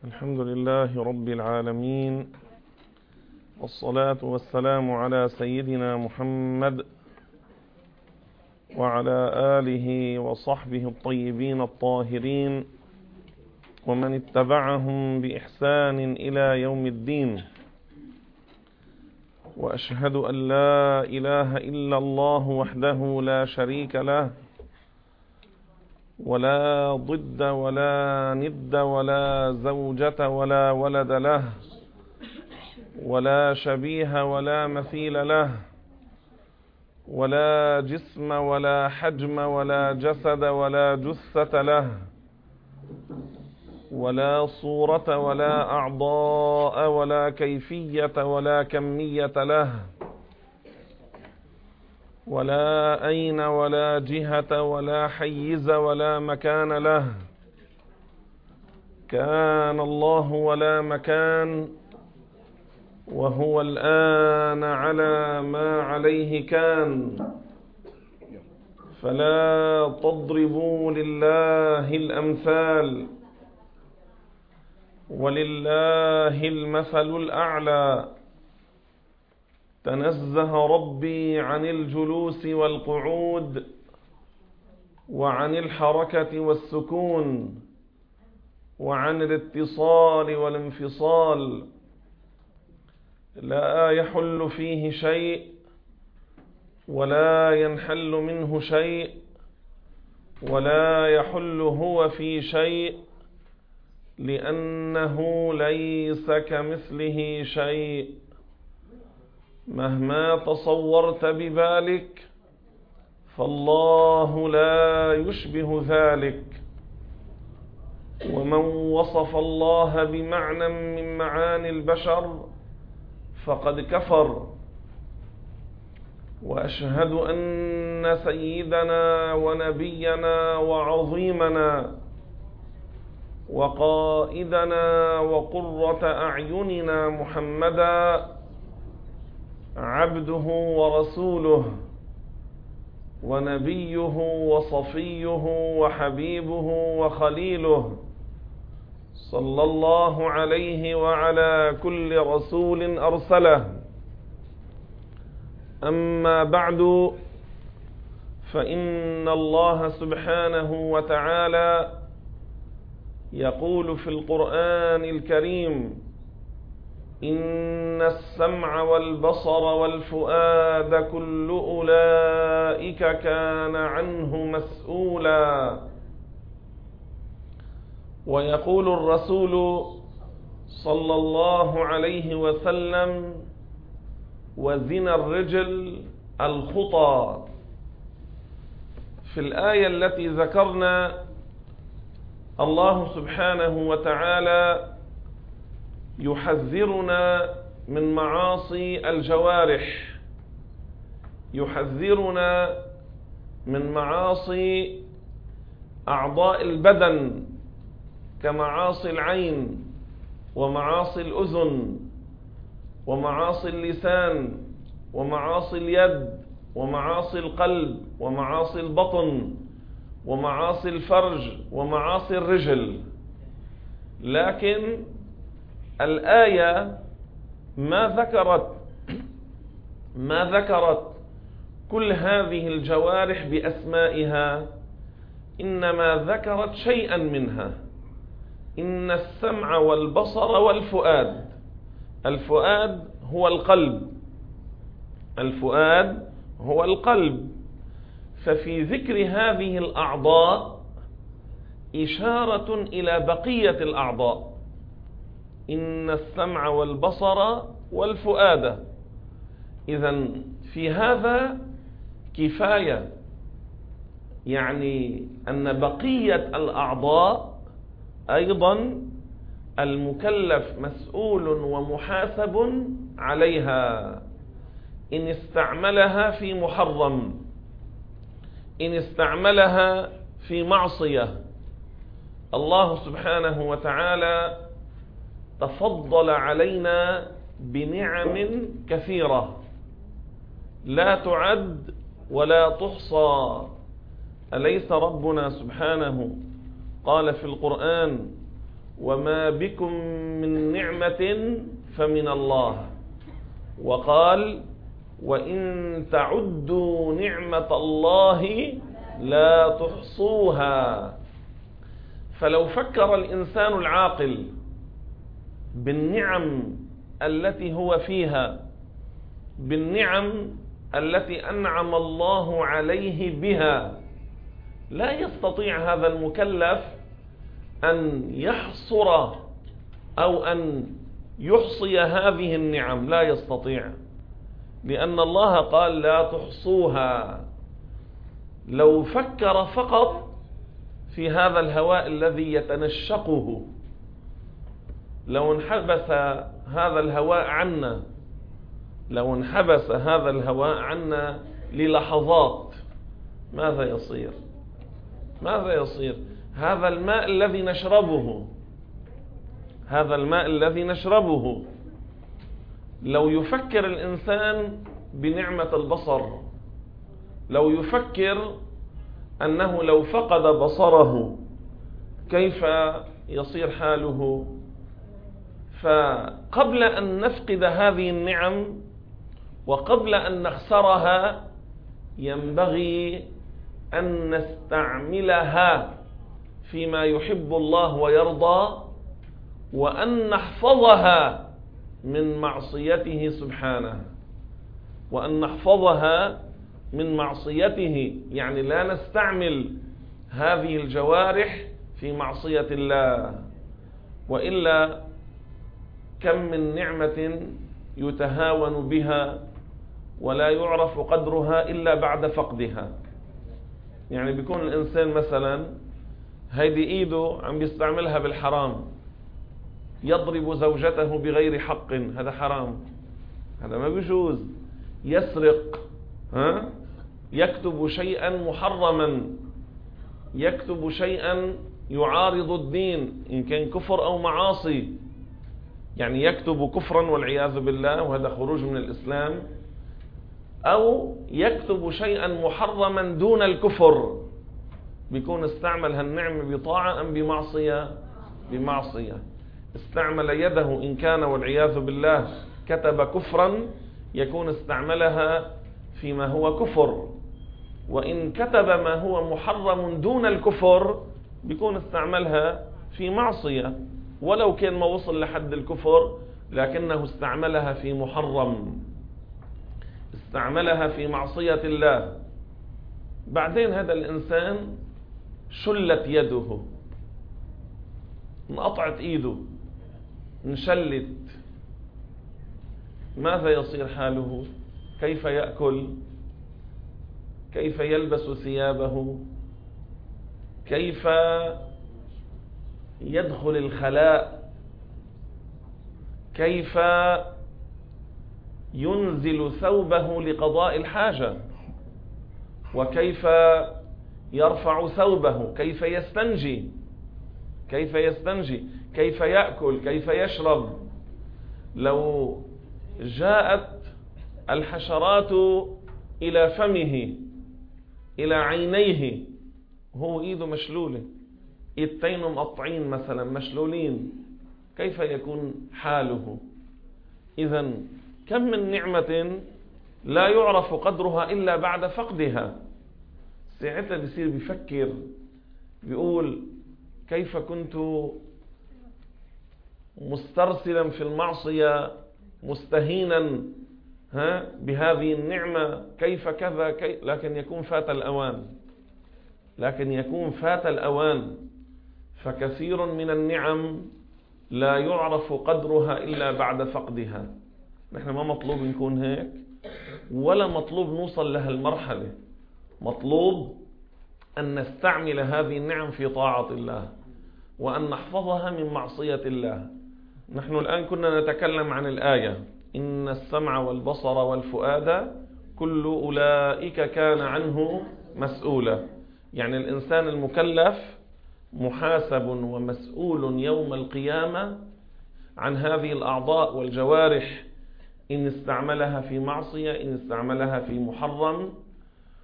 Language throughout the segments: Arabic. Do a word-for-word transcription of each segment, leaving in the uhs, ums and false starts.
الحمد لله رب العالمين، والصلاة والسلام على سيدنا محمد وعلى آله وصحبه الطيبين الطاهرين ومن اتبعهم بإحسان إلى يوم الدين. وأشهد أن لا إله إلا الله وحده لا شريك له، ولا ضد ولا ند ولا زوجة ولا ولد له، ولا شبيه ولا مثيل له، ولا جسم ولا حجم ولا جسد ولا جثة له، ولا صورة ولا أعضاء ولا كيفية ولا كمية له، ولا أين ولا جهة ولا حيز ولا مكان له. كان الله ولا مكان، وهو الآن على ما عليه كان. فلا تضربوا لله الأمثال، ولله المثل الأعلى. تنزه ربي عن الجلوس والقعود، وعن الحركة والسكون، وعن الاتصال والانفصال. لا يحل فيه شيء ولا ينحل منه شيء، ولا يحل هو في شيء، لأنه ليس كمثله شيء. مهما تصورت ببالك فالله لا يشبه ذلك. ومن وصف الله بمعنى من معاني البشر فقد كفر. وأشهد أن سيدنا ونبينا وعظيمنا وقائدنا وقرة أعيننا محمدا عبده ورسوله، ونبيه وصفيه وحبيبه وخليله، صلى الله عليه وعلى كل رسول أرسله. أما بعد، فإن الله سبحانه وتعالى يقول في القرآن الكريم: إن السمع والبصر والفؤاد كل أولئك كان عنه مسؤولا. ويقول الرسول صلى الله عليه وسلم: وزن الرجل الخطى. في الآية التي ذكرنا الله سبحانه وتعالى يحذرنا من معاصي الجوارح، يحذرنا من معاصي أعضاء البدن كمعاصي العين ومعاصي الأذن ومعاصي اللسان ومعاصي اليد ومعاصي القلب ومعاصي البطن ومعاصي الفرج ومعاصي الرجل. لكن الآية ما ذكرت ما ذكرت كل هذه الجوارح بأسمائها، إنما ذكرت شيئا منها. إن السمع والبصر والفؤاد. الفؤاد هو القلب، الفؤاد هو القلب. ففي ذكر هذه الأعضاء إشارة إلى بقية الأعضاء. إن السمع والبصر والفؤاد. إذن في هذا كفاية، يعني أن بقية الأعضاء أيضا المكلف مسؤول ومحاسب عليها. إن استعملها في محرم، إن استعملها في معصية. الله سبحانه وتعالى تفضل علينا بنعم كثيرة لا تعد ولا تحصى. أليس ربنا سبحانه قال في القرآن: وما بكم من نعمة فمن الله. وقال وإن تعدوا نعمة الله لا تحصوها. فلو فكر الإنسان العاقل بالنعم التي هو فيها، بالنعم التي أنعم الله عليه بها، لا يستطيع هذا المكلف أن يحصر أو أن يحصي هذه النعم، لا يستطيع، لأن الله قال لا تحصوها. لو فكر فقط في هذا الهواء الذي يتنشقه، لو انحبس هذا الهواء عنا لو انحبس هذا الهواء عنا للحظات، ماذا يصير؟ ماذا يصير؟ هذا الماء الذي نشربه هذا الماء الذي نشربه لو يفكر الإنسان بنعمة البصر، لو يفكر أنه لو فقد بصره كيف يصير حاله. فقبل أن نفقد هذه النعم وقبل أن نخسرها ينبغي أن نستعملها فيما يحب الله ويرضى، وأن نحفظها من معصيته سبحانه، وأن نحفظها من معصيته، يعني لا نستعمل هذه الجوارح في معصية الله. وإلا كم من نعمة يتهاون بها ولا يعرف قدرها إلا بعد فقدها. يعني بيكون الإنسان مثلا هيدي إيده عم بيستعملها بالحرام، يضرب زوجته بغير حق، هذا حرام، هذا ما بيجوز. يسرق، ها؟ يكتب شيئا محرما، يكتب شيئا يعارض الدين إن كان كفر أو معاصي، يعني يكتب كفرا والعياذ بالله وهذا خروج من الإسلام، أو يكتب شيئا محرما دون الكفر، بيكون استعمل هالنعمة بطاعة أم بمعصية؟ بمعصية. استعمل يده إن كان والعياذ بالله كتب كفرا يكون استعملها فيما هو كفر، وإن كتب ما هو محرم دون الكفر بيكون استعملها في معصية، ولو كان ما وصل لحد الكفر لكنه استعملها في محرم، استعملها في معصية الله. بعدين هذا الإنسان شلت يده، انقطعت ايده، انشلت، ماذا يصير حاله؟ كيف يأكل؟ كيف يلبس ثيابه؟ كيف يدخل الخلاء؟ كيف ينزل ثوبه لقضاء الحاجة؟ وكيف يرفع ثوبه؟ كيف يستنجي؟ كيف يستنجي؟ كيف يأكل؟ كيف يشرب؟ لو جاءت الحشرات إلى فمه إلى عينيه هو إيده مشلولة، إيدتين مقطعين مثلا مشلولين، كيف يكون حاله؟ إذن كم من نعمة لا يعرف قدرها إلا بعد فقدها. ساعتها بيصير بيفكر، بيقول كيف كنت مسترسلا في المعصية مستهينا ها بهذه النعمة، كيف كذا كي... لكن يكون فات الأوان لكن يكون فات الأوان. فكثير من النعم لا يعرف قدرها إلا بعد فقدها. نحن ما مطلوب نكون هيك، ولا مطلوب نوصل لها المرحلة. مطلوب أن نستعمل هذه النعم في طاعة الله، وأن نحفظها من معصية الله. نحن الآن كنا نتكلم عن الآية إن السمع والبصر والفؤاد كل أولئك كان عنه مسؤولا. يعني الإنسان المكلف محاسب ومسؤول يوم القيامة عن هذه الأعضاء والجوارح، إن استعملها في معصية، إن استعملها في محرم،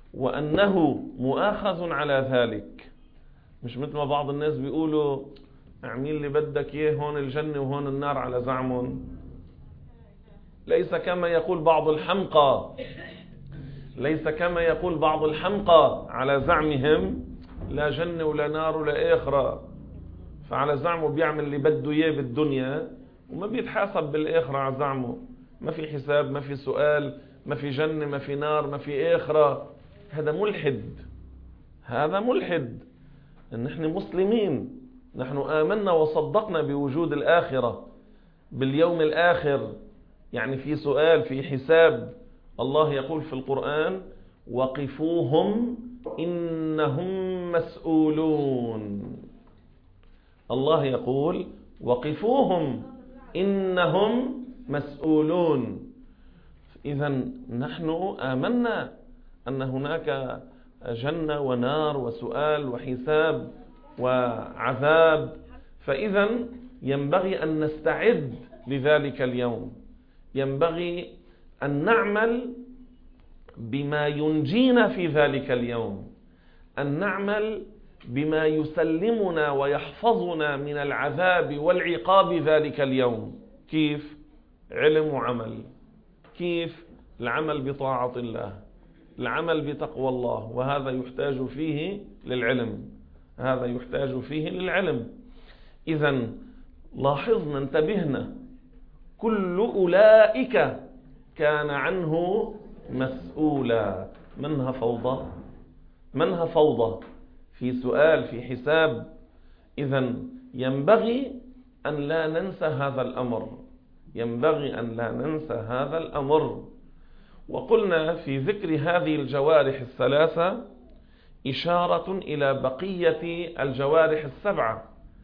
وأنه مؤاخذ على ذلك. مش مثل ما بعض الناس بيقولوا اعمل اللي بدك اياه، هون الجنة وهون النار على زعمهم. ليس كما يقول بعض الحمقى ليس كما يقول بعض الحمقى على زعمهم لا جنة ولا نار ولا آخرة، فعلى زعمه بيعمل اللي بده اياه بالدنيا وما بيتحاسب بالآخرة. على زعمه ما في حساب، ما في سؤال، ما في جنة، ما في نار، ما في آخرة. هذا ملحد، هذا ملحد. نحن مسلمين، نحن آمنا وصدقنا بوجود الآخرة، باليوم الآخر، يعني في سؤال، في حساب. الله يقول في القرآن: وقفوهم إنهم مسؤولون. الله يقول: وقفوهم إنهم مسؤولون. إذا نحن آمنا أن هناك جنة ونار وسؤال وحساب وعذاب، فإذا ينبغي أن نستعد لذلك اليوم. ينبغي أن نعمل بما ينجينا في ذلك اليوم، أن نعمل بما يسلمنا ويحفظنا من العذاب والعقاب ذلك اليوم. كيف؟ علم وعمل. كيف؟ العمل بطاعة الله، العمل بتقوى الله، وهذا يحتاج فيه للعلم، هذا يحتاج فيه للعلم. إذن لاحظنا، انتبهنا، كل أولئك كان عنه مسؤولا. منها فوضى، منها فوضى في سؤال، في حساب. إذن ينبغي أن لا ننسى هذا الأمر، ينبغي أن لا ننسى هذا الأمر. وقلنا في ذكر هذه الجوارح الثلاثة إشارة إلى بقية الجوارح السبعة،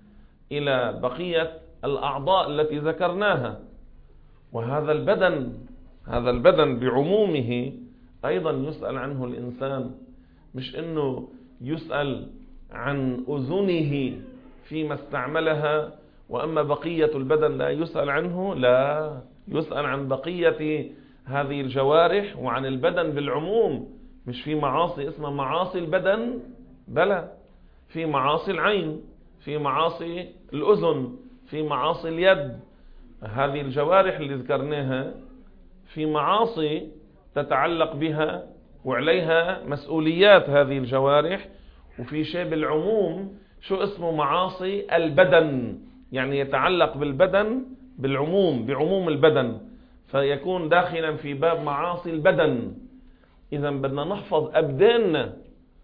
إلى بقية الأعضاء التي ذكرناها. وهذا البدن، هذا البدن بعمومه أيضا يسأل عنه الإنسان، مش إنه يسأل عن أذنه فيما استعملها وأما بقية البدن لا يسأل عنه. لا، يسأل عن بقية هذه الجوارح وعن البدن بالعموم. مش في معاصي اسمها معاصي البدن، بلى، في معاصي العين، في معاصي الأذن، في معاصي اليد. هذه الجوارح اللي ذكرناها في معاصي تتعلق بها وعليها مسؤوليات هذه الجوارح، وفي شيء بالعموم شو اسمه معاصي البدن، يعني يتعلق بالبدن بالعموم، بعموم البدن، فيكون داخلا في باب معاصي البدن. إذا بدنا نحفظ أبداننا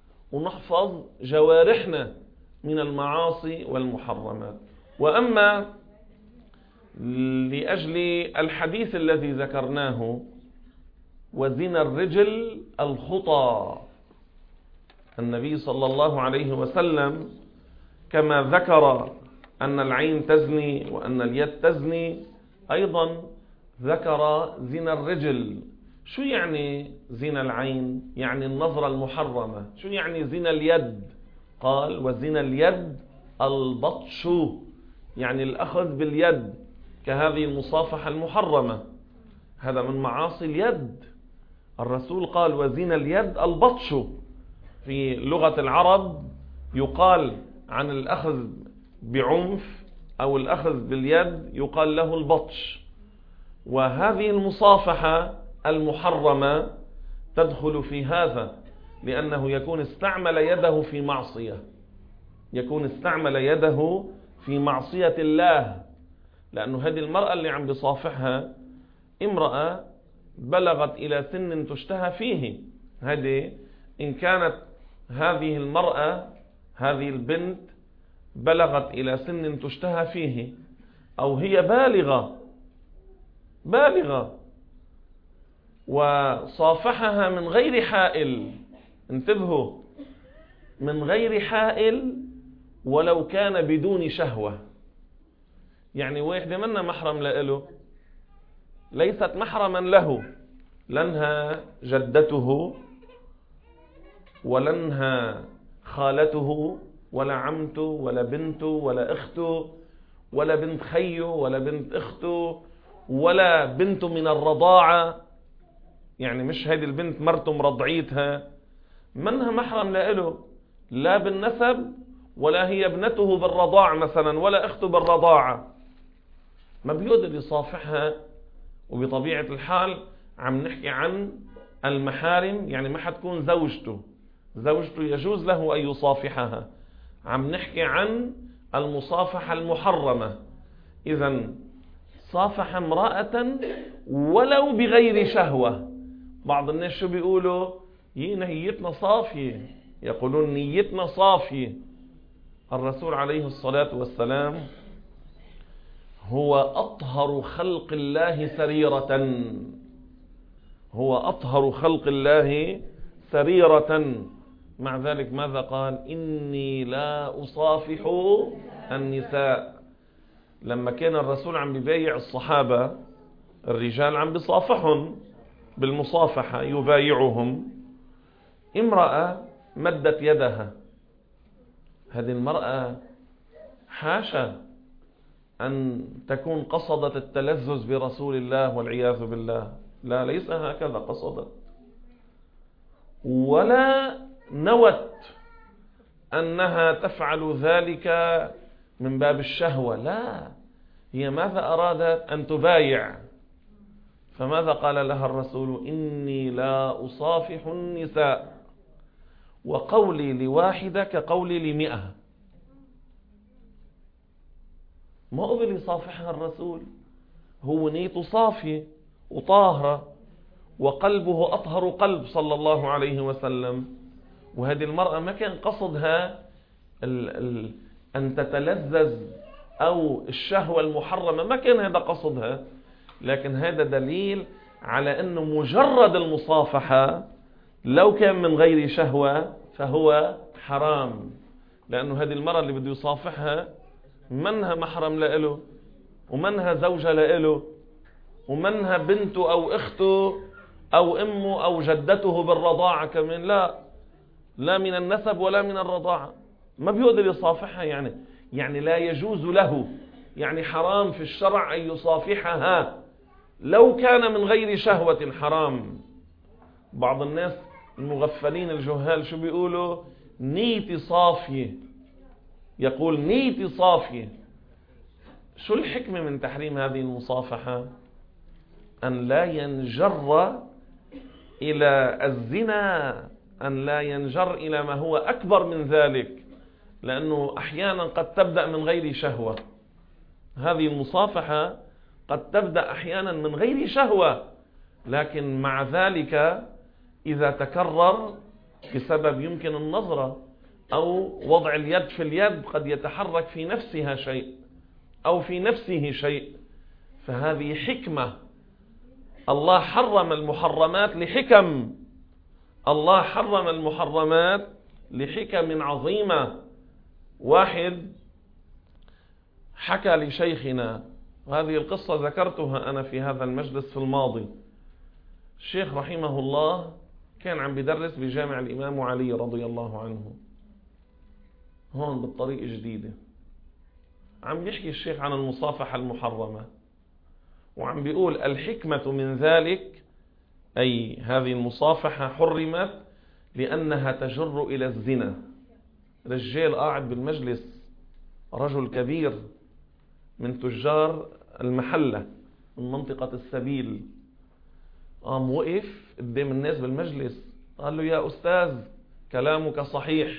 ونحفظ جوارحنا من المعاصي والمحرمات. وأما لأجل الحديث الذي ذكرناه وزنا الرجل الخطى، النبي صلى الله عليه وسلم كما ذكر أن العين تزني وأن اليد تزني، أيضا ذكر زنا الرجل. شو يعني زنا العين؟ يعني النظرة المحرمة. شو يعني زنا اليد؟ قال: وزنا اليد البطش، يعني الأخذ باليد، كهذه المصافحة المحرمة، هذا من معاصي اليد. الرسول قال: وزنا اليد البطش. في لغة العرب يقال عن الأخذ بعنف أو الأخذ باليد يقال له البطش. وهذه المصافحة المحرمة تدخل في هذا، لأنه يكون استعمل يده في معصية، يكون استعمل يده في معصية الله. لأنه هذه المرأة اللي عم بصافحها امرأة بلغت إلى سن تشتهى فيه. هذه إن كانت هذه المرأة، هذه البنت بلغت إلى سن تشتهى فيه، أو هي بالغة بالغة وصافحها من غير حائل، انتبهوا، من غير حائل ولو كان بدون شهوة. يعني واحدة منا محرم له، ليست محرما له، لنها جدته ولنها خالته ولا عمته ولا بنته ولا اخته ولا بنت خيه ولا بنت اخته ولا بنته من الرضاعة، يعني مش هذه البنت مرته مرضعيتها، منها محرم له، لا بالنسب ولا هي ابنته بالرضاع مثلا ولا أخته بالرضاعة، ما بيقدر يصافحها. وبطبيعة الحال عم نحكي عن المحارم، يعني ما حتكون زوجته، زوجته يجوز له أن يصافحها. عم نحكي عن المصافحة المحرمة. إذن صافح امرأة ولو بغير شهوة. بعض الناس شو بيقولوا؟ نيتنا صافية، يقولون نيتنا صافية. الرسول عليه الصلاة والسلام هو أطهر خلق الله سريرة، هو أطهر خلق الله سريرة. مع ذلك ماذا قال؟ إني لا أصافح النساء. لما كان الرسول عم بيبايع الصحابة، الرجال عم بيصافحهم بالمصافحة، يبايعهم. امرأة مدت يدها، هذه المرأة حاشا أن تكون قصدت التلذذ برسول الله والعياذ بالله، لا، ليس هكذا قصدت، ولا نوت أنها تفعل ذلك من باب الشهوة، لا، هي ماذا أرادت؟ أن تبايع. فماذا قال لها الرسول؟ إني لا أصافح النساء، وقولي لواحدة كقولي لمئة. ما قبل يصافحها الرسول، هو نيته صافية وطاهرة وقلبه أطهر قلب صلى الله عليه وسلم. وهذه المرأة ما كان قصدها ال ال أن تتلذذ أو الشهوة المحرمة، ما كان هذا قصدها. لكن هذا دليل على أنه مجرد المصافحة لو كان من غير شهوة فهو حرام، لأنه هذه المرأة اللي بده يصافحها منها محرم لإله، ومنها زوجة لإله، ومنها بنته أو أخته أو أمه أو جدته بالرضاعة كمان، لا لا من النسب ولا من الرضاعة، ما بيقدر يصافحها. يعني يعني لا يجوز له، يعني حرام في الشرع أن يصافحها لو كان من غير شهوة، حرام. بعض الناس المغفلين الجهال شو بيقولوا؟ نيتي صافية، يقول نيتي صافية. شو الحكمة من تحريم هذه المصافحة؟ أن لا ينجر إلى الزنا، أن لا ينجر إلى ما هو أكبر من ذلك، لأنه أحيانا قد تبدأ من غير شهوة. هذه المصافحة قد تبدأ أحيانا من غير شهوة، لكن مع ذلك إذا تكرر بسبب يمكن النظرة أو وضع اليد في اليد قد يتحرك في نفسها شيء أو في نفسه شيء، فهذه حكمة. الله حرم المحرمات لحكم، الله حرم المحرمات لحكم عظيمة. واحد حكى لشيخنا، وهذه القصة ذكرتها أنا في هذا المجلس في الماضي. الشيخ رحمه الله كان عم بدرس بجامع الإمام علي رضي الله عنه هون بالطريق جديدة. عم بيحكي الشيخ عن المصافحة المحرمة، وعم بيقول الحكمة من ذلك، أي هذه المصافحة حرمت لأنها تجر إلى الزنا. رجال قاعد بالمجلس، رجل كبير من تجار المحلة من منطقة السبيل، قام وقف قدام الناس بالمجلس قال له يا أستاذ كلامك صحيح.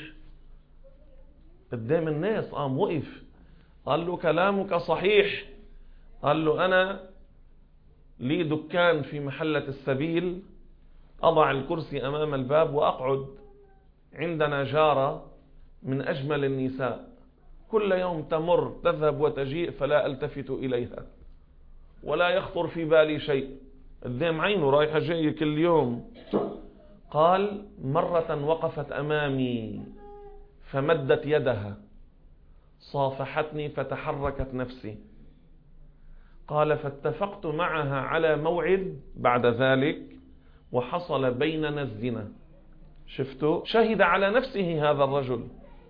قدام الناس قام وقف قال له كلامك صحيح. قال له أنا لي دكان في محلة السبيل، أضع الكرسي أمام الباب وأقعد، عندنا جارة من أجمل النساء، كل يوم تمر تذهب وتجيء فلا ألتفت إليها ولا يخطر في بالي شيء، قدام عينه رايحة جاية كل يوم. قال مرة وقفت أمامي فمدت يدها صافحتني فتحركت نفسي. قال فاتفقت معها على موعد بعد ذلك وحصل بيننا الزنا. شفتوا؟ شهد على نفسه هذا الرجل.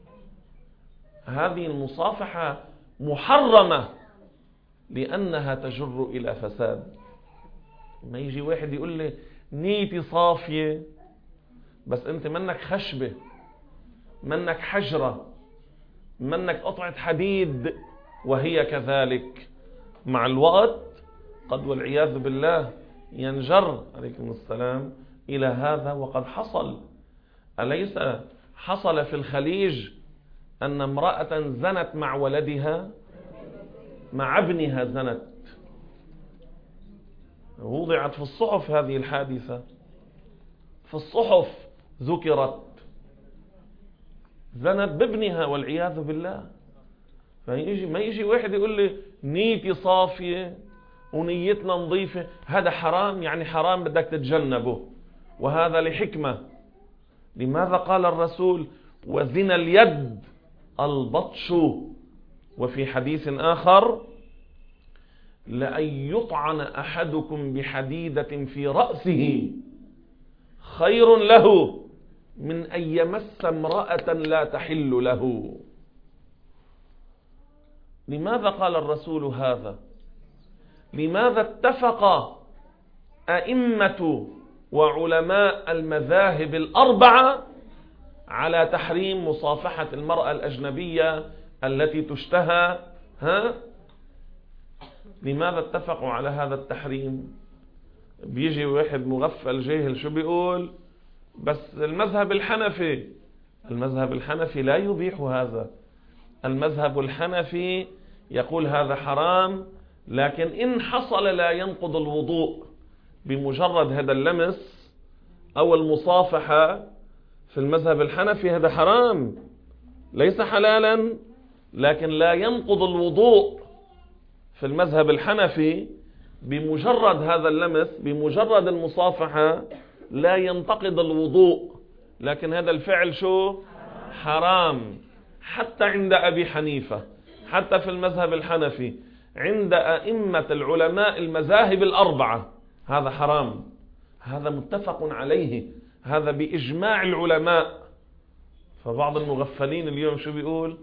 هذه المصافحة محرمة لأنها تجر إلى فساد. ما يجي واحد يقول لي نيتي صافية، بس أنت منك خشبة، منك حجرة، منك قطعة حديد وهي كذلك. مع الوقت قد والعياذ بالله ينجر عليكم السلام إلى هذا، وقد حصل. أليس حصل في الخليج أن امرأة زنت مع ولدها، مع ابنها زنت، وضعت في الصحف هذه الحادثة، في الصحف ذكرت، زنت بابنها والعياذ بالله. فيجي ما يجي واحد يقول لي نيتي صافية ونيتنا نظيفة، هذا حرام، يعني حرام بدك تتجنبه، وهذا لحكمة. لماذا قال الرسول وزنا اليد البطش؟ وفي حديث آخر لأن يطعن أحدكم بحديدة في رأسه خير له من أن يمس امرأة لا تحل له. لماذا قال الرسول هذا؟ لماذا اتفق أئمة وعلماء المذاهب الأربعة على تحريم مصافحة المرأة الأجنبية التي تشتهى؟ ها؟ لماذا اتفقوا على هذا التحريم؟ بيجي واحد مغفل جاهل شو بيقول؟ بس المذهب الحنفي، المذهب الحنفي لا يبيح هذا. المذهب الحنفي يقول هذا حرام، لكن إن حصل لا ينقض الوضوء بمجرد هذا اللمس أو المصافحة. في المذهب الحنفي هذا حرام، ليس حلالا، لكن لا ينقض الوضوء. في المذهب الحنفي بمجرد هذا اللمس، بمجرد المصافحة لا ينتقض الوضوء، لكن هذا الفعل شو؟ حرام. حتى عند أبي حنيفة، حتى في المذهب الحنفي، عند أئمة العلماء المذاهب الأربعة هذا حرام، هذا متفق عليه، هذا بإجماع العلماء. فبعض المغفلين اليوم شو بيقول؟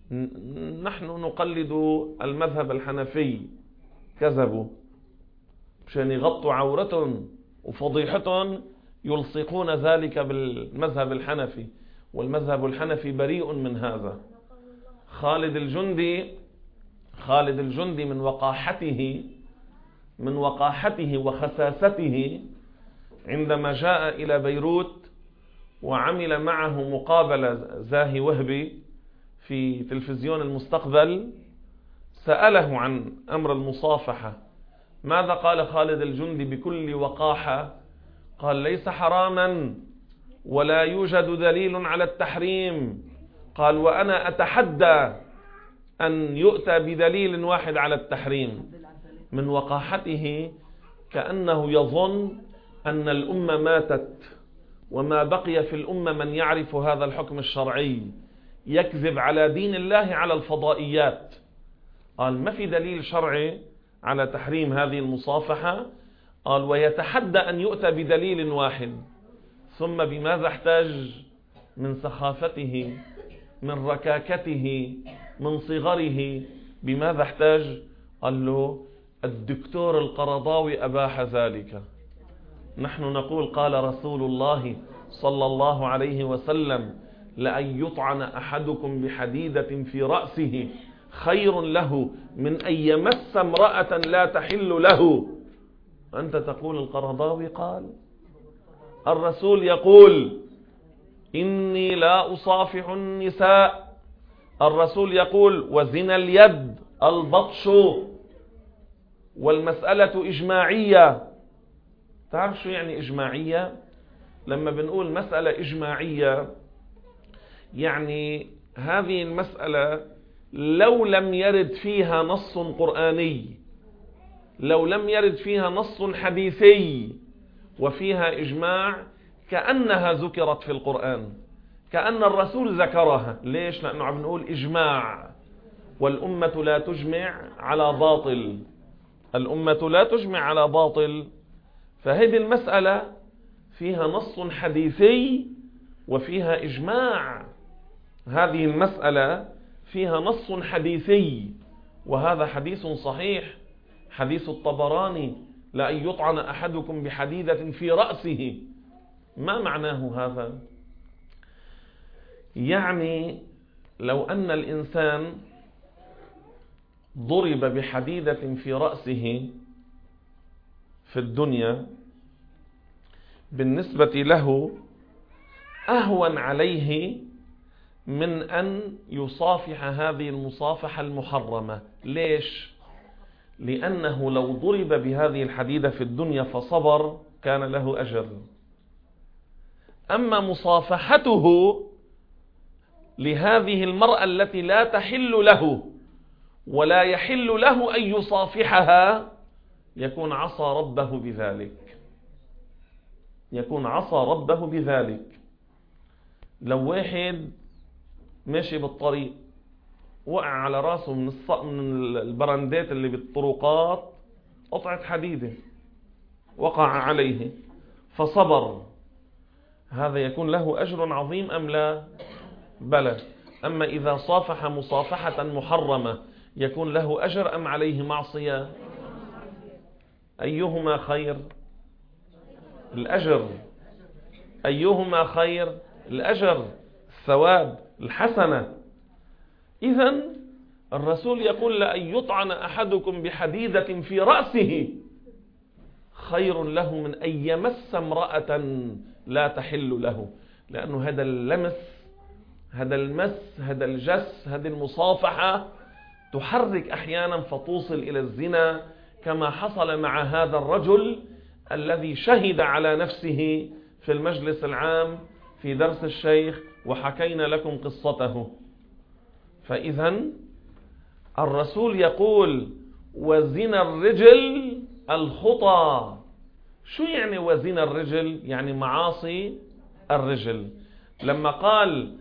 نحن نقلد المذهب الحنفي. كذبوا، مشان يغطوا عورتهم وفضيحتهم يلصقون ذلك بالمذهب الحنفي، والمذهب الحنفي بريء من هذا. خالد الجندي خالد الجندي من وقاحته من وقاحته وخساسته عندما جاء إلى بيروت وعمل معه مقابلة زاهي وهبي في تلفزيون المستقبل، سأله عن أمر المصافحة. ماذا قال خالد الجندي بكل وقاحة؟ قال ليس حراما ولا يوجد دليل على التحريم. قال وأنا أتحدى أن يؤتى بدليل واحد على التحريم. من وقاحته كأنه يظن أن الأمة ماتت وما بقي في الأمة من يعرف هذا الحكم الشرعي، يكذب على دين الله على الفضائيات. قال ما في دليل شرعي على تحريم هذه المصافحة. قال ويتحدى أن يؤتى بدليل واحد. ثم بماذا احتاج؟ من سخافته، من ركاكته، من صغره، بماذا احتاج؟ قال له الدكتور القرضاوي أباح ذلك. نحن نقول قال رسول الله صلى الله عليه وسلم لأن يطعن أحدكم بحديدة في رأسه خير له من أن يمس امرأة لا تحل له. أنت تقول القرضاوي قال. الرسول يقول إني لا أصافح النساء. الرسول يقول وزنا اليد البطش. والمسألة إجماعية. تعرف شو يعني إجماعية؟ لما بنقول مسألة إجماعية يعني هذه المسألة لو لم يرد فيها نص قرآني، لو لم يرد فيها نص حديثي وفيها إجماع، كأنها ذكرت في القرآن، كأن الرسول ذكرها. ليش؟ لأنه عم نقول إجماع، والأمة لا تجمع على باطل، الأمة لا تجمع على باطل. فهذه المسألة فيها نص حديثي وفيها إجماع. هذه المسألة فيها نص حديثي، وهذا حديث صحيح، حديث الطبراني لأن يطعن أحدكم بحديدة في رأسه. ما معناه هذا؟ يعني لو أن الإنسان ضرب بحديدة في رأسه في الدنيا، بالنسبة له أهون عليه من أن يصافح هذه المصافحة المحرمة. ليش؟ لأنه لو ضرب بهذه الحديدة في الدنيا فصبر كان له أجر. أما مصافحته لهذه المرأة التي لا تحل له ولا يحل له أن يصافحها، يكون عصى ربه بذلك، يكون عصى ربه بذلك. لو واحد ماشي بالطريق وقع على راسه من من البرندات اللي بالطرقات قطعة حديدة وقع عليه فصبر، هذا يكون له أجر عظيم أم لا؟ بلى. أما إذا صافح مصافحة محرمة يكون له أجر أم عليه معصية؟ أيهما خير؟ الأجر. أيهما خير؟ الأجر، الثواب، الحسنة. إذن الرسول يقول لأن يطعن أحدكم بحديدة في رأسه خير له من أن يمس امرأة لا تحل له، لأنه هذا اللمس، هذا المس، هذا الجس، هذه المصافحة تحرك أحيانا فتوصل إلى الزنا، كما حصل مع هذا الرجل الذي شهد على نفسه في المجلس العام في درس الشيخ وحكينا لكم قصته. فإذن الرسول يقول وزنا الرجل الخطى. شو يعني وزنا الرجل؟ يعني معاصي الرجل. لما قال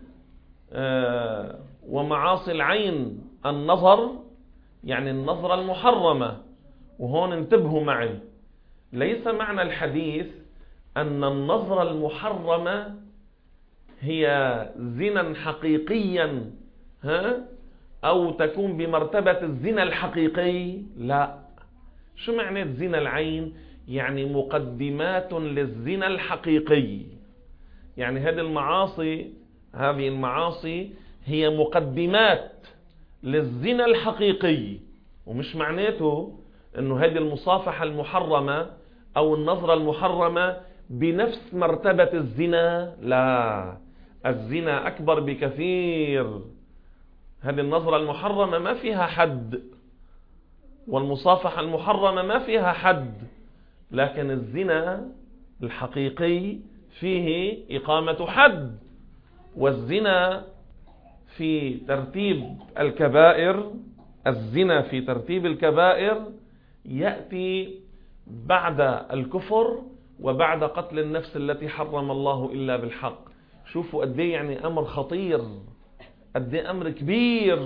آه ومعاصي العين النظر، يعني النظرة المحرمة. وهون انتبهوا معي، ليس معنى الحديث أن النظرة المحرمة هي زنا حقيقيا ها أو تكون بمرتبة الزنا الحقيقي، لا. شو معنى زنا العين؟ يعني مقدمات للزنا الحقيقي. يعني هذه المعاصي هذه المعاصي هي مقدمات للزنا الحقيقي، ومش معناته انه هذه المصافحة المحرمة او النظرة المحرمة بنفس مرتبة الزنا، لا، الزنا اكبر بكثير. هذه النظرة المحرمة ما فيها حد، والمصافحة المحرمة ما فيها حد، لكن الزنا الحقيقي فيه إقامة حد. والزنا في ترتيب الكبائر، الزنا في ترتيب الكبائر يأتي بعد الكفر وبعد قتل النفس التي حرم الله إلا بالحق. شوفوا قد ايه يعني أمر خطير، قد ايه أمر كبير،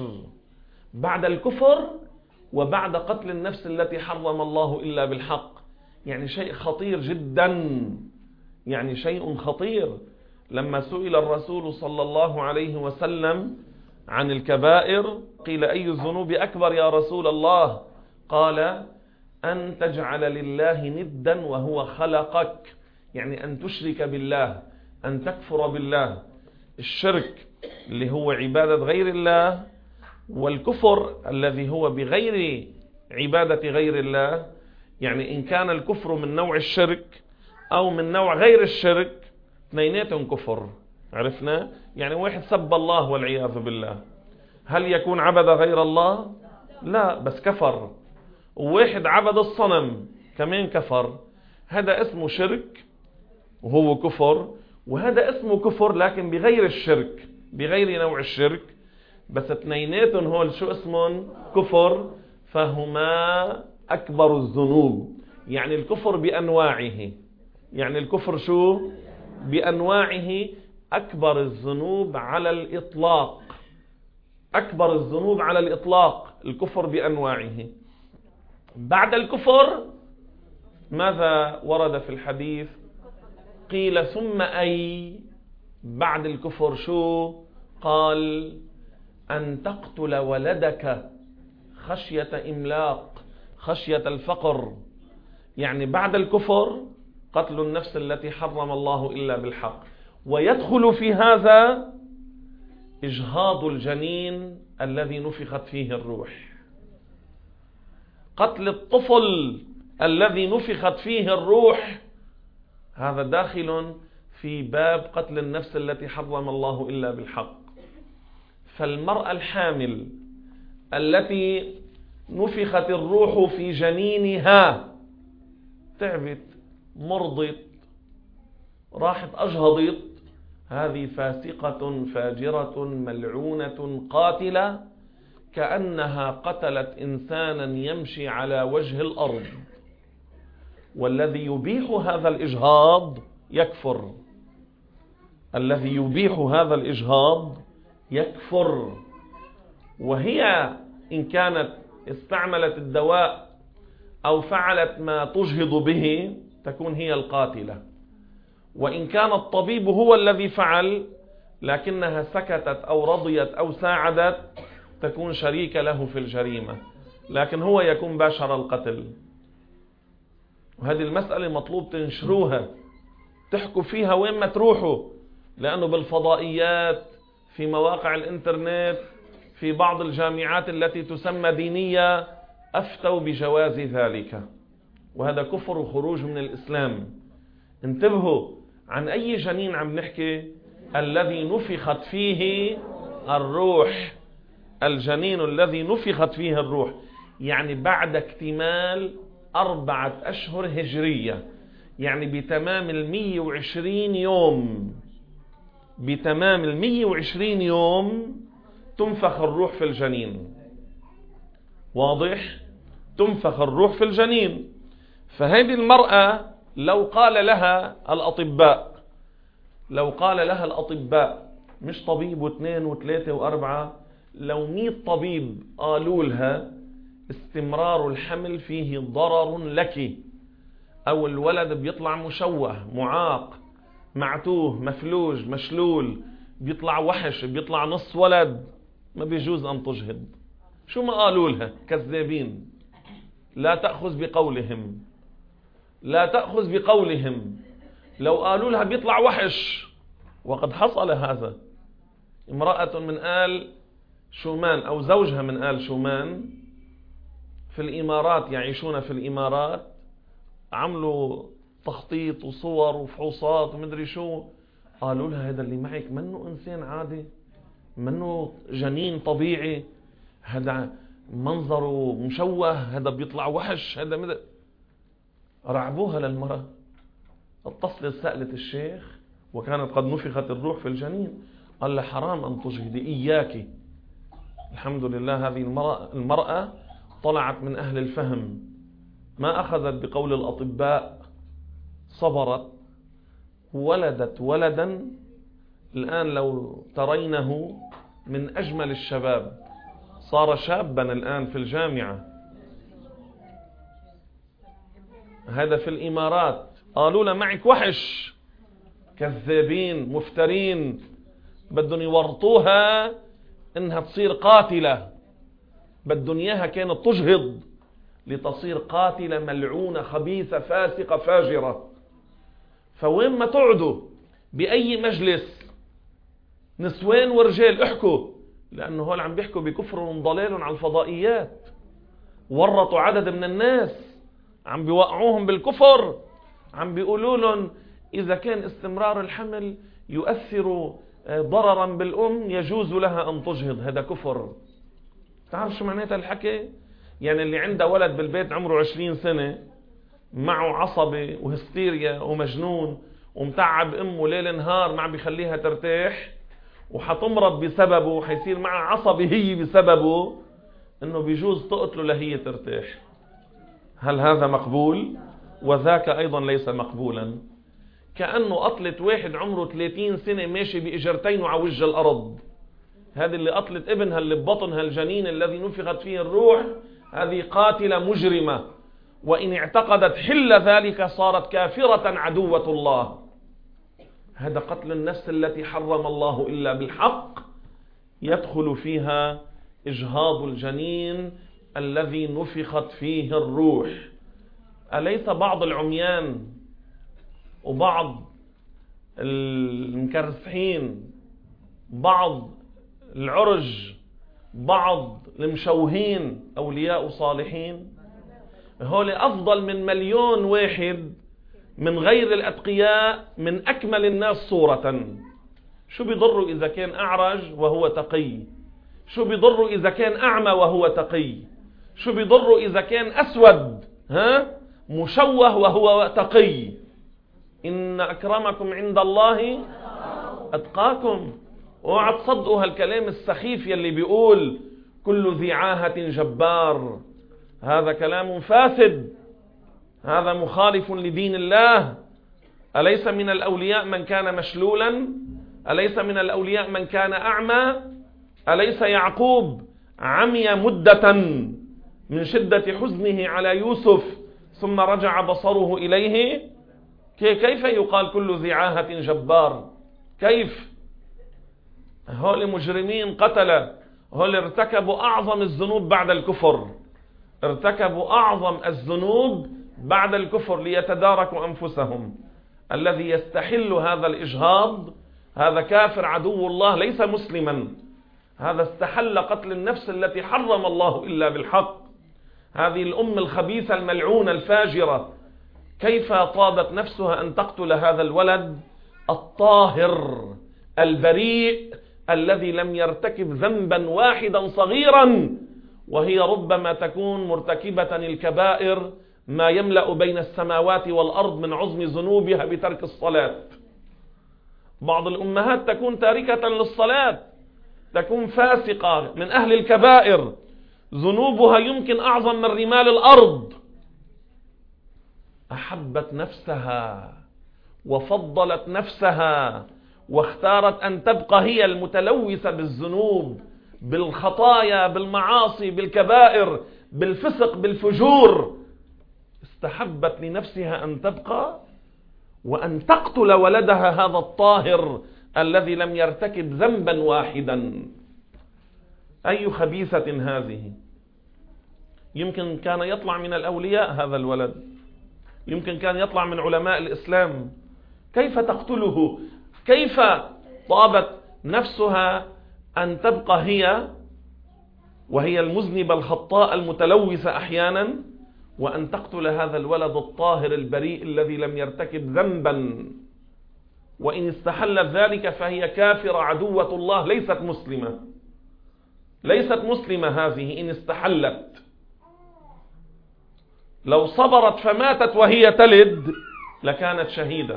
بعد الكفر وبعد قتل النفس التي حرم الله إلا بالحق. يعني شيء خطير جدا، يعني شيء خطير. لما سئل الرسول صلى الله عليه وسلم عن الكبائر قيل أي الذنوب أكبر يا رسول الله؟ قال أن تجعل لله ندا وهو خلقك، يعني أن تشرك بالله، أن تكفر بالله. الشرك اللي هو عبادة غير الله، والكفر الذي هو بغير عبادة غير الله. يعني إن كان الكفر من نوع الشرك أو من نوع غير الشرك اثنيناتهم كفر. عرفنا؟ يعني واحد سب الله والعياذ بالله، هل يكون عبد غير الله؟ لا، بس كفر. وواحد عبد الصنم كمان كفر. هذا اسمه شرك وهو كفر، وهذا اسمه كفر لكن بغير الشرك، بغير نوع الشرك. بس اثنيناتهم هول شو اسمهم؟ كفر. فهما أكبر الذنوب. يعني الكفر بأنواعه، يعني الكفر شو؟ بأنواعه أكبر الذنوب على الإطلاق، أكبر الذنوب على الإطلاق الكفر بأنواعه. بعد الكفر ماذا ورد في الحديث؟ قيل ثم أي؟ بعد الكفر شو؟ قال أن تقتل ولدك خشية إملاق، خشية الفقر. يعني بعد الكفر قتل النفس التي حرم الله إلا بالحق. ويدخل في هذا إجهاض الجنين الذي نفخت فيه الروح. قتل الطفل الذي نفخت فيه الروح هذا داخل في باب قتل النفس التي حرم الله إلا بالحق. فالمرأة الحامل التي نفخت الروح في جنينها، تعبت، مرضت، راحت أجهضت، هذه فاسقة فاجرة ملعونة قاتلة، كأنها قتلت إنسانا يمشي على وجه الأرض. والذي يبيح هذا الإجهاض يكفر، الذي يبيح هذا الإجهاض يكفر. وهي إن كانت استعملت الدواء أو فعلت ما تجهض به تكون هي القاتلة، وإن كان الطبيب هو الذي فعل لكنها سكتت أو رضيت أو ساعدت تكون شريكة له في الجريمة، لكن هو يكون باشر القتل. وهذه المسألة مطلوب تنشروها، تحكوا فيها وين ما تروحوا، لأنه بالفضائيات، في مواقع الإنترنت، في بعض الجامعات التي تسمى دينية أفتوا بجواز ذلك، وهذا كفر وخروج من الإسلام. انتبهوا، عن أي جنين عم نحكي؟ الذي نفخت فيه الروح، الجنين الذي نفخت فيه الروح، يعني بعد اكتمال أربعة أشهر هجرية، يعني بتمام المية وعشرين يوم، بتمام المية وعشرين يوم تنفخ الروح في الجنين. واضح؟ تنفخ الروح في الجنين. فهذه المرأة لو قال لها الأطباء، لو قال لها الأطباء، مش طبيب واثنين وثلاثة وأربعة، لو مئة طبيب قالوا لها استمرار الحمل فيه ضرر لك، أو الولد بيطلع مشوه، معاق، معتوه، مفلوج، مشلول، بيطلع وحش، بيطلع نص ولد، ما بيجوز أن تجهض. شو ما قالوا لها؟ كذابين. لا تأخذ بقولهم، لا تأخذ بقولهم. لو قالوا لها بيطلع وحش، وقد حصل هذا، امرأة من آل شومان أو زوجها من آل شومان في الإمارات، يعيشون في الإمارات، عملوا تخطيط وصور وفحوصات ومدري شو، قالوا لها هذا اللي معك منه إنسان عادي، منه جنين طبيعي، هذا منظره مشوه، هذا بيطلع وحش، هذا مدري. رعبوها للمرأة. اتصلت سألت الشيخ وكانت قد نفخت الروح في الجنين، قال لها حرام أن تجهدي، إياك. الحمد لله هذه المرأة, المرأة طلعت من أهل الفهم، ما أخذت بقول الأطباء، صبرت، ولدت ولدا الآن لو ترينه من أجمل الشباب، صار شابا الآن في الجامعة. هذا في الإمارات. قالوا له معك وحش، كذابين مفترين، بدهم يورطوها انها تصير قاتلة، بدهم اياها كانت تجهض لتصير قاتلة ملعونة خبيثة فاسقة فاجرة. فوين ما تقعدوا بأي مجلس نسوان ورجال احكوا، لأنه هول عم بيحكوا بكفر وضلال على الفضائيات، ورطوا عدد من الناس، عم بيوقعوهم بالكفر، عم بيقولوا لهم إذا كان استمرار الحمل يؤثر ضررا بالأم يجوز لها أن تجهض. هذا كفر. تعرف شو معناتها الحكي؟ يعني اللي عنده ولد بالبيت عمره عشرين سنة، معه عصبي وهستيريا ومجنون ومتعب أمه ليل نهار ما عم بيخليها ترتاح، وحتمرض بسببه وحيصير معها عصبي هي بسببه، إنه بيجوز تقتله لهي ترتاح. هل هذا مقبول؟ وذاك أيضا ليس مقبولا. كأنه قتلت واحد عمره ثلاثين سنة ماشي بإجرتين على وجه الأرض. هذه اللي قتلت ابنها اللي ببطنها الجنين الذي نفخت فيه الروح، هذه قاتلة مجرمة، وإن اعتقدت حل ذلك صارت كافرة عدوة الله. هذا قتل النفس التي حرم الله إلا بالحق، يدخل فيها إجهاض الجنين الذي نفخت فيه الروح. أليس بعض العميان وبعض المكرسحين، بعض العرج بعض المشوهين أولياء صالحين؟ هول أفضل من مليون واحد من غير الأتقياء من أكمل الناس صورة. شو بيضر إذا كان أعرج وهو تقي؟ شو بيضر إذا كان أعمى وهو تقي؟ شو بيضر إذا كان أسود ها مشوه وهو تقي؟ إن أكرمكم عند الله أتقاكم. اوعى تصدقوا هالكلام السخيف يلي بيقول كل ذي عاهة جبار. هذا كلام فاسد، هذا مخالف لدين الله. أليس من الأولياء من كان مشلولا؟ أليس من الأولياء من كان أعمى؟ أليس يعقوب عمي مدة من شدة حزنه على يوسف ثم رجع بصره إليه؟ كيف يقال كل ذي عاهة جبار؟ كيف؟ هؤلاء مجرمين قتلة، هؤلاء ارتكبوا أعظم الذنوب بعد الكفر، ارتكبوا أعظم الذنوب بعد الكفر ليتداركوا أنفسهم. الذي يستحل هذا الإجهاض هذا كافر عدو الله ليس مسلما. هذا استحل قتل النفس التي حرم الله إلا بالحق. هذه الأم الخبيثة الملعونة الفاجرة كيف طابت نفسها أن تقتل هذا الولد الطاهر البريء الذي لم يرتكب ذنبا واحدا صغيرا، وهي ربما تكون مرتكبة الكبائر ما يملأ بين السماوات والأرض من عظم ذنوبها بترك الصلاة. بعض الأمهات تكون تاركة للصلاة، تكون فاسقة من أهل الكبائر، ذنوبها يمكن أعظم من رمال الأرض. أحبت نفسها وفضلت نفسها واختارت أن تبقى هي المتلوثة بالذنوب، بالخطايا، بالمعاصي، بالكبائر، بالفسق، بالفجور. استحبت لنفسها أن تبقى وأن تقتل ولدها هذا الطاهر الذي لم يرتكب ذنبا واحدا. أي خبيثة هذه! يمكن كان يطلع من الأولياء هذا الولد، يمكن كان يطلع من علماء الإسلام. كيف تقتله؟ كيف طابت نفسها أن تبقى هي وهي المذنبة الخطاء المتلوثة أحيانا، وأن تقتل هذا الولد الطاهر البريء الذي لم يرتكب ذنبا؟ وإن استحلت ذلك فهي كافرة عدوة الله، ليست مسلمة، ليست مسلمة هذه إن استحلت. لو صبرت فماتت وهي تلد لكانت شهيدة.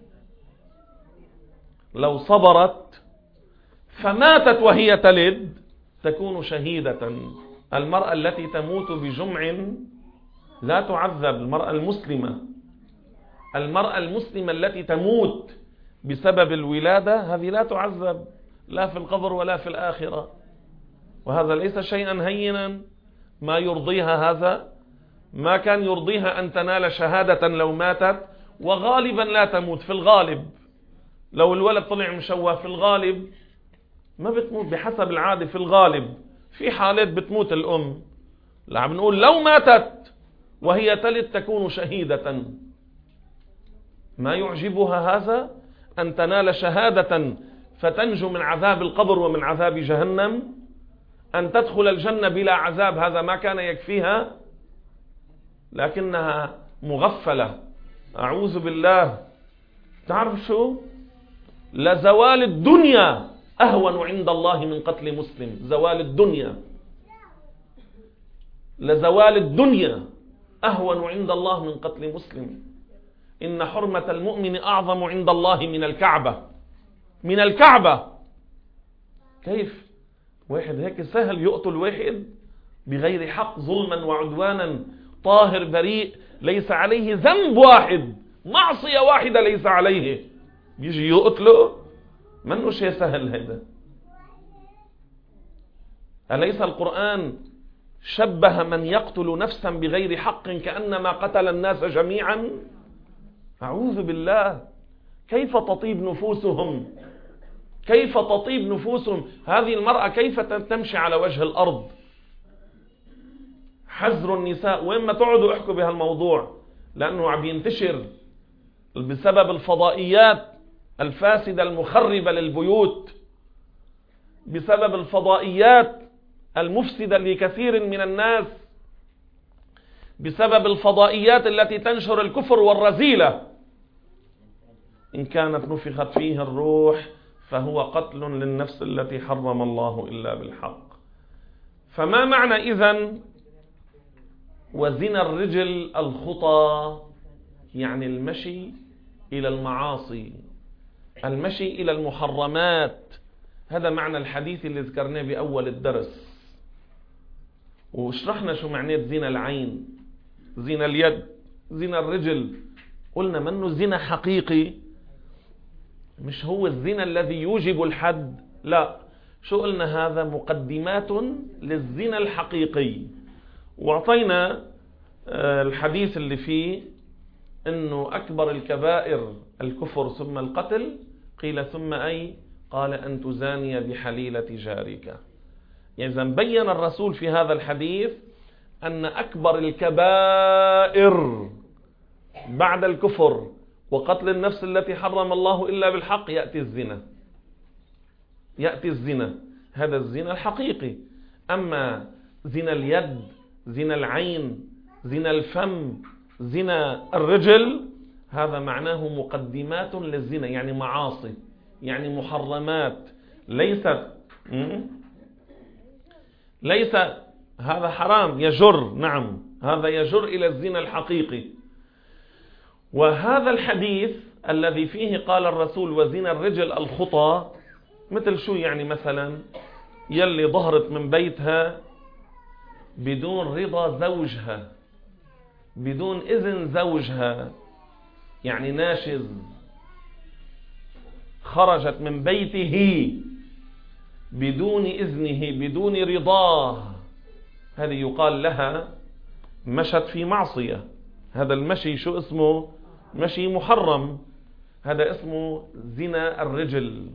لو صبرت فماتت وهي تلد تكون شهيدة. المرأة التي تموت بجمع لا تعذب. المرأة المسلمة المرأة المسلمة التي تموت بسبب الولادة هذه لا تعذب لا في القبر ولا في الآخرة. وهذا ليس شيئا هينا. ما يرضيها هذا، ما كان يرضيها أن تنال شهادة لو ماتت، وغالبا لا تموت. في الغالب لو الولد طلع مشوه في الغالب ما بتموت بحسب العادة. في الغالب في حالات بتموت الأم، لا عم نقول لو ماتت وهي تلد تكون شهيدة. ما يعجبها هذا أن تنال شهادة فتنجو من عذاب القبر ومن عذاب جهنم، أن تدخل الجنة بلا عذاب، هذا ما كان يكفيها، لكنها مغفلة. أعوذ بالله. تعرف شو؟ لزوال الدنيا أهون عند الله من قتل مسلم. زوال الدنيا، لزوال الدنيا أهون عند الله من قتل مسلم. إن حرمة المؤمن أعظم عند الله من الكعبة. من الكعبة. كيف واحد هيك سهل يقتل واحد بغير حق ظلما وعدوانا، طاهر بريء ليس عليه ذنب واحد، معصية واحدة ليس عليه، يجي يقتله؟ منه شيء سهل هذا. أليس القرآن شبه من يقتل نفسا بغير حق كأنما قتل الناس جميعا؟ أعوذ بالله. كيف تطيب نفوسهم؟ كيف تطيب نفوسهم؟ هذه المرأة كيف تمشي على وجه الأرض؟ حزر النساء. وين ما تقعدوا احكوا بهالموضوع، لأنه عم ينتشر بسبب الفضائيات الفاسدة المخربة للبيوت. بسبب الفضائيات المفسدة لكثير من الناس، بسبب الفضائيات التي تنشر الكفر والرذيلة، إن كانت نفخت فيه الروح فهو قتل للنفس التي حرم الله إلا بالحق. فما معنى إذن وزنا الرجل الخطى؟ يعني المشي إلى المعاصي، المشي إلى المحرمات. هذا معنى الحديث اللي ذكرناه بأول الدرس، وشرحنا شو معنى زنا العين، زنا اليد، زنا الرجل. قلنا منه زنا حقيقي، مش هو الزنا الذي يوجب الحد، لا. شو قلنا؟ هذا مقدمات للزنا الحقيقي. واعطينا الحديث اللي فيه انه اكبر الكبائر الكفر ثم القتل، قيل ثم اي؟ قال ان تزاني بحليلة جارك. يعني بين الرسول في هذا الحديث ان اكبر الكبائر بعد الكفر وقتل النفس التي حرم الله إلا بالحق يأتي الزنا، يأتي الزنا، هذا الزنا الحقيقي. أما زنا اليد، زنا العين، زنا الفم، زنا الرجل، هذا معناه مقدمات للزنا، يعني معاصي، يعني محرمات، ليست ليس هذا حرام يجر، نعم هذا يجر إلى الزنا الحقيقي. وهذا الحديث الذي فيه قال الرسول وزنا الرجل الخطى، مثل شو؟ يعني مثلا يلي ظهرت من بيتها بدون رضا زوجها، بدون إذن زوجها، يعني ناشز، خرجت من بيته بدون إذنه، بدون رضاه، هذه يقال لها مشت في معصية. هذا المشي شو اسمه؟ مشي محرم، هذا اسمه زنا الرجل.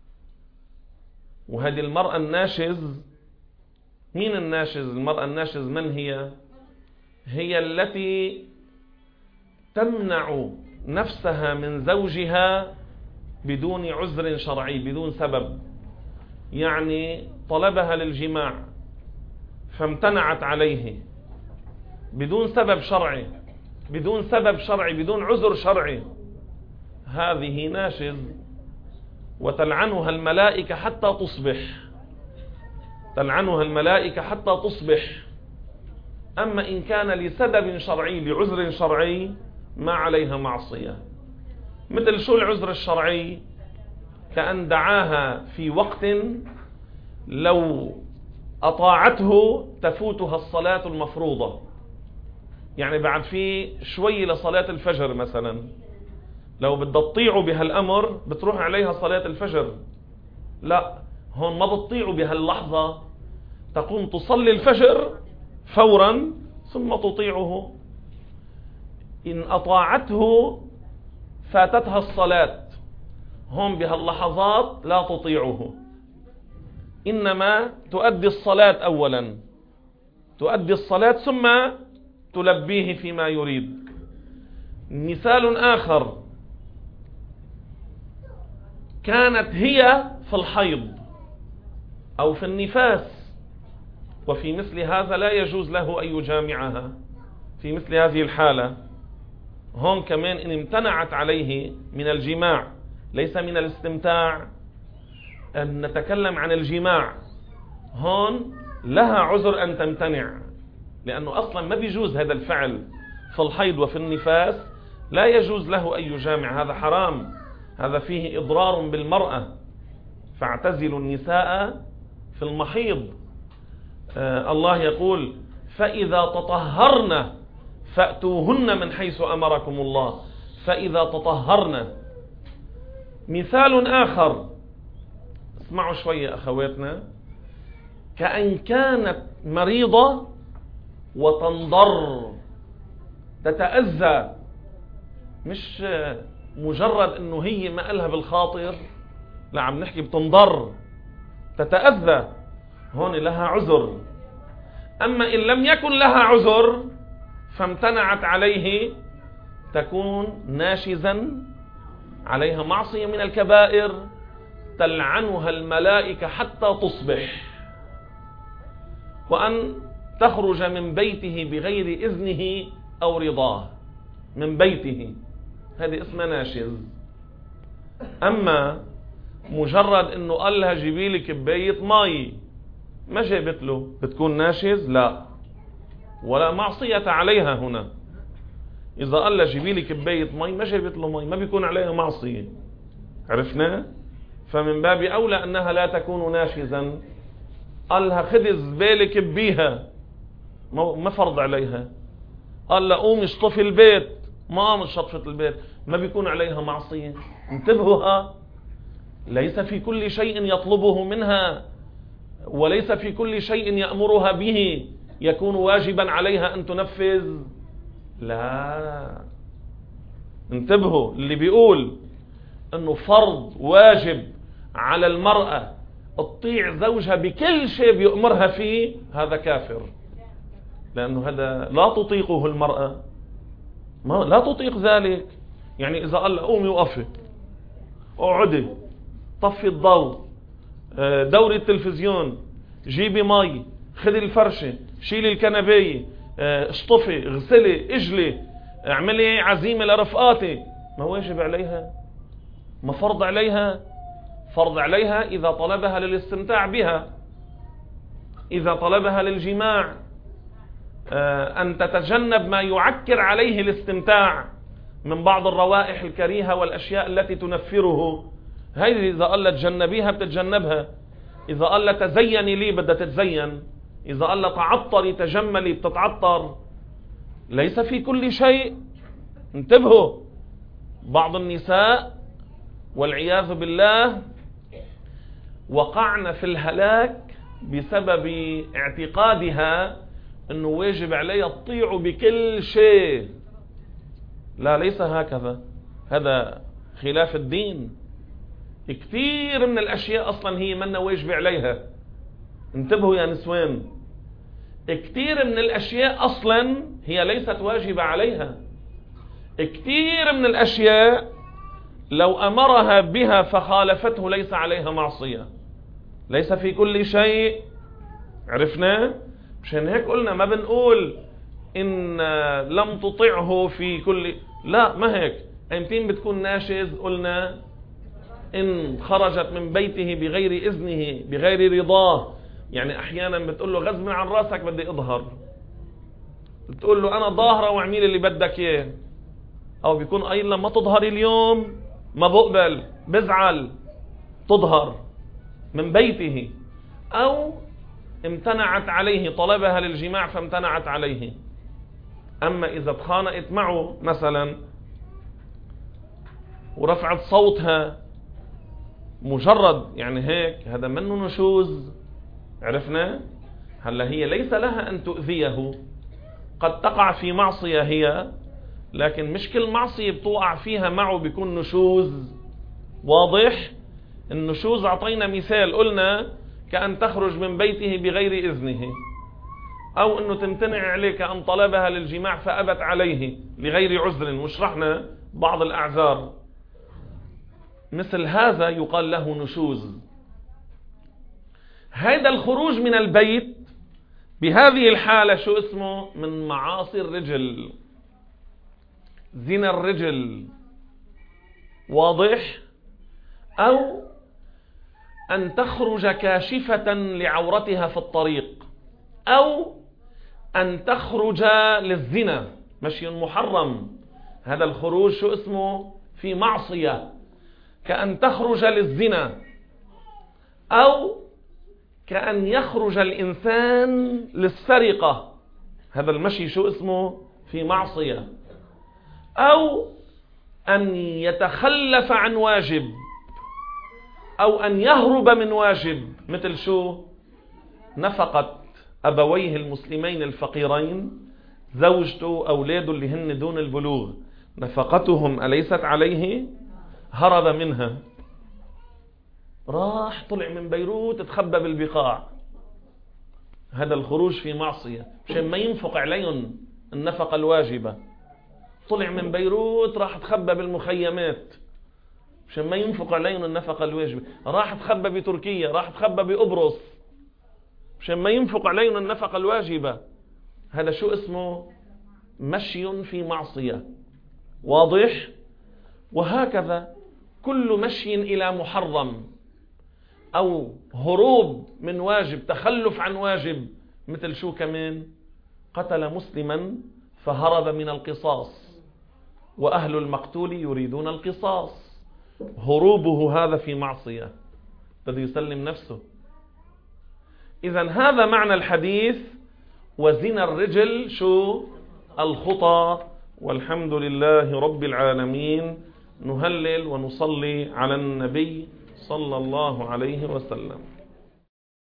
وهذه المرأة الناشز، مين الناشز؟ المرأة الناشز من هي؟ هي التي تمنع نفسها من زوجها بدون عذر شرعي، بدون سبب، يعني طلبها للجماع فامتنعت عليه بدون سبب شرعي، بدون سبب شرعي، بدون عذر شرعي، هذه ناشز، وتلعنها الملائكة حتى تصبح، تلعنها الملائكة حتى تصبح. أما إن كان لسبب شرعي، لعذر شرعي، ما عليها معصية. مثل شو العذر الشرعي؟ كأن دعاها في وقت لو أطاعته تفوتها الصلاة المفروضة، يعني بعد في شوي لصلاة الفجر مثلا، لو بدها تطيعوا بهالأمر بتروح عليها صلاة الفجر، لا، هون ما بتطيعوا بهاللحظة، تقوم تصلي الفجر فورا ثم تطيعه. إن أطاعته فاتتها الصلاة، هم بهاللحظات لا تطيعه، إنما تؤدي الصلاة أولا، تؤدي الصلاة ثم تلبيه فيما يريد. مثال آخر، كانت هي في الحيض أو في النفاس، وفي مثل هذا لا يجوز له أن يجامعها في مثل هذه الحالة. هون كمان إن امتنعت عليه من الجماع، ليس من الاستمتاع، أن نتكلم عن الجماع، هون لها عذر أن تمتنع، لأنه أصلا ما بيجوز هذا الفعل في الحيض وفي النفاس، لا يجوز له أن يجامع، هذا حرام، هذا فيه إضرار بالمرأة. فاعتزلوا النساء في المحيض. آه الله يقول فإذا تطهرن فأتوهن من حيث أمركم الله، فإذا تطهرن. مثال آخر، اسمعوا شوية أخواتنا، كأن كانت مريضة وتنضر، تتأذى، مش مجرد انه هي ما قالها بالخاطر، لا، عم نحكي بتنضر، تتأذى، هون لها عذر. اما ان لم يكن لها عذر فامتنعت عليه، تكون ناشزا، عليها معصية من الكبائر، تلعنها الملائكة حتى تصبح، وأن تخرج من بيته بغير إذنه أو رضاه. من بيته هذه اسمها ناشز. أما مجرد أنه قال لها جيبي لي كباية مي ما جابت له، بتكون ناشز؟ لا، ولا معصية عليها هنا. إذا قال لها جيبي لي كباية مي ما جابت له مي، ما بيكون عليها معصية. عرفنا؟ فمن باب أولى أنها لا تكون ناشزا. قال لها خذي الزبالة كبيها، ما فرض عليها. قال لها قومي اشطفي البيت، ما قامت شطفت البيت، ما بيكون عليها معصية. انتبهوا، ليس في كل شيء يطلبه منها وليس في كل شيء يأمرها به يكون واجبا عليها أن تنفذ. لا، انتبهوا، اللي بيقول أنه فرض واجب على المرأة تطيع زوجها بكل شيء بيأمرها فيه، هذا كافر، لأنه هذا لا تطيقه المرأة، ما لا تطيق ذلك. يعني إذا قال قومي وقفي، اقعدي، طفي الضوء، دوري التلفزيون، جيبي مي، خذي الفرشة، شيلي الكنبية، اشطفي، اغسلي، اجلي، اعملي عزيمة لرفقاتي، ما واجب عليها؟ ما فرض عليها؟ فرض عليها إذا طلبها للاستمتاع بها، إذا طلبها للجماع، أن تتجنب ما يعكر عليه الاستمتاع من بعض الروائح الكريهة والأشياء التي تنفره. هذه إذا قال تجنبيها بتتجنبها. إذا قال تزيني لي بدها تتزين. إذا قال تعطري تجملي بتتعطر. ليس في كل شيء. انتبهوا، بعض النساء والعياذ بالله وقعن في الهلاك بسبب اعتقادها أنه واجب عليها تطيع بكل شيء. لا، ليس هكذا، هذا خلاف الدين. كثير من الأشياء أصلا هي منا واجب عليها. انتبهوا يا نسوان، كثير من الأشياء أصلا هي ليست واجبة عليها. كثير من الأشياء لو أمرها بها فخالفته ليس عليها معصية. ليس في كل شيء. عرفنا؟ مشان هيك قلنا ما بنقول إن لم تطعه في كل، لا، ما هيك. ايمتين بتكون ناشز؟ قلنا إن خرجت من بيته بغير إذنه بغير رضاه. يعني أحيانا بتقول له غصب عن راسك بدي أظهر، بتقول له أنا ظاهرة واعمل اللي بدك إياه، أو بيكون قايل لما تظهري اليوم ما بقبل، بزعل، تظهر من بيته. أو امتنعت عليه، طلبها للجماع فامتنعت عليه. أما إذا اتخانقت معه مثلا ورفعت صوتها مجرد يعني هيك، هذا منه نشوز. عرفنا؟ هلا هي ليس لها أن تؤذيه، قد تقع في معصية هي، لكن مش كل معصية بتوقع فيها معه بيكون نشوز. واضح؟ النشوز أعطينا مثال، قلنا كأن تخرج من بيته بغير إذنه، أو أنه تمتنع عليك أن طلبها للجماع فأبت عليه لغير عذر، وشرحنا بعض الأعذار. مثل هذا يقال له نشوز. هذا الخروج من البيت بهذه الحالة شو اسمه؟ من معاصي الرجل، زنا الرجل. واضح؟ أو أن تخرج كاشفة لعورتها في الطريق، أو أن تخرج للزنا، مشي محرم. هذا الخروج شو اسمه؟ في معصية، كأن تخرج للزنا، أو كأن يخرج الإنسان للسرقة. هذا المشي شو اسمه؟ في معصية. أو أن يتخلف عن واجب، أو أن يهرب من واجب. مثل شو؟ نفقة أبويه المسلمين الفقيرين، زوجته، أولاده اللي هن دون البلوغ، نفقتهم أليست عليه؟ هرب منها، راح طلع من بيروت تخبى بالبقاع. هذا الخروج في معصية، مشان ما ينفق عليهم النفقة الواجبة. طلع من بيروت راح تخبى بالمخيمات، مشان ما ينفق عليهم النفقة الواجبة. راح تخبى بتركيا، راح تخبى بقبرص مشان ما ينفق عليهم النفقة الواجبة. هذا شو اسمه؟ مشي في معصية. واضح؟ وهكذا كل مشي إلى محرم أو هروب من واجب، تخلف عن واجب، مثل شو كمان؟ قتل مسلما فهرب من القصاص وأهل المقتول يريدون القصاص، هروبه هذا في معصية، بده يسلم نفسه. إذن هذا معنى الحديث: وزنا الرجل شو؟ الخطى. والحمد لله رب العالمين. نهلل ونصلي على النبي صلى الله عليه وسلم.